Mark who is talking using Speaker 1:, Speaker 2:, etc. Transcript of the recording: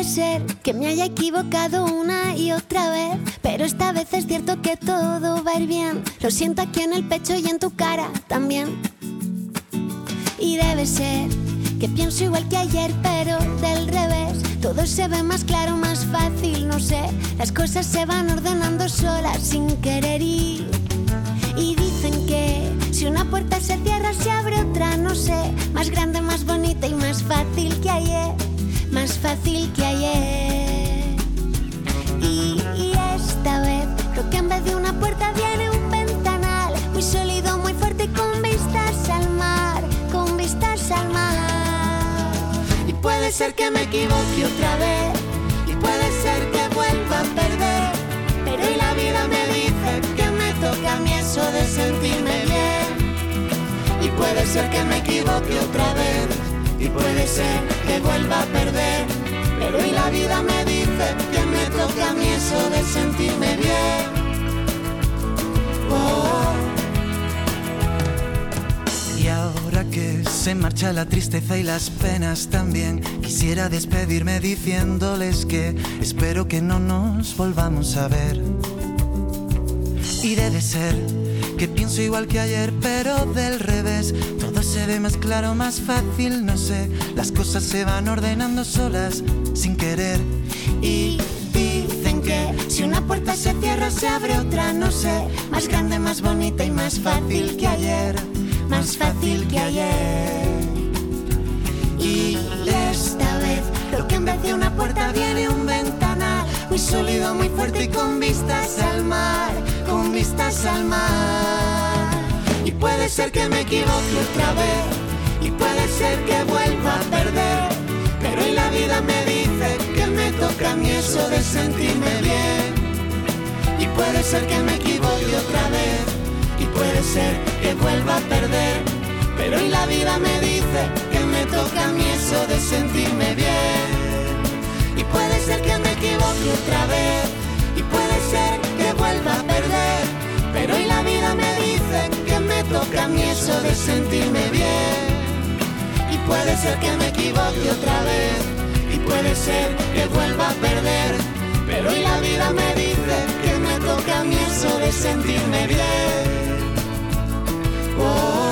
Speaker 1: ser que me haya equivocado una y otra vez, pero esta vez es cierto que todo va a ir bien. Lo siento aquí en el pecho y en tu cara también. Y debe ser que pienso igual que ayer, pero del revés. Todo se ve más claro, más fácil, no sé. Las cosas se van ordenando solas sin querer ir. Y dicen que si una puerta se cierra se abre otra, no sé. Más grande, más bonita y más fácil que ayer. Más fácil que ayer. Y esta vez creo que en vez de una puerta viene un ventanal, muy sólido, muy fuerte y con vistas al mar. Con vistas al mar. Y puede ser que me equivoque otra vez, y puede ser que vuelva a perder, pero hoy la vida me dice que me toca a mí eso de sentirme bien. Y puede ser que me equivoque otra vez, y puede ser que vuelva a perder, pero hoy la vida me dice que me toca a mí eso de sentirme bien. Oh.
Speaker 2: Y ahora que se marcha la tristeza y las penas también, quisiera despedirme diciéndoles que espero que no nos volvamos a ver. Y debe ser que pienso igual que ayer, pero del revés. Todo se ve más claro, más fácil, no sé. Las cosas se van ordenando solas, sin querer.
Speaker 1: Y dicen que si una puerta se cierra se abre otra, no sé. Más grande, más bonita y más fácil que ayer. Más fácil que ayer. Y esta vez creo que en vez de una puerta viene un ventanal, muy sólido, muy fuerte y con vistas al mar. Con vistas al mar. Y puede ser que me equivoque otra vez, y puede ser que vuelva a perder, pero hoy la vida me dice que me toca a mí eso de sentirme bien. Y puede ser que me equivoque otra vez, y puede ser que vuelva a perder, pero hoy la vida me dice que me toca a mí eso de sentirme bien. Y puede ser que me equivoque otra vez, y puede ser que vuelva a perder, pero hoy la vida me dice que me toca a mí eso de sentirme bien. Y puede ser que me equivoque otra vez, y puede ser que vuelva a perder, pero hoy la vida me dice que me toca a mí eso de sentirme bien. Oh.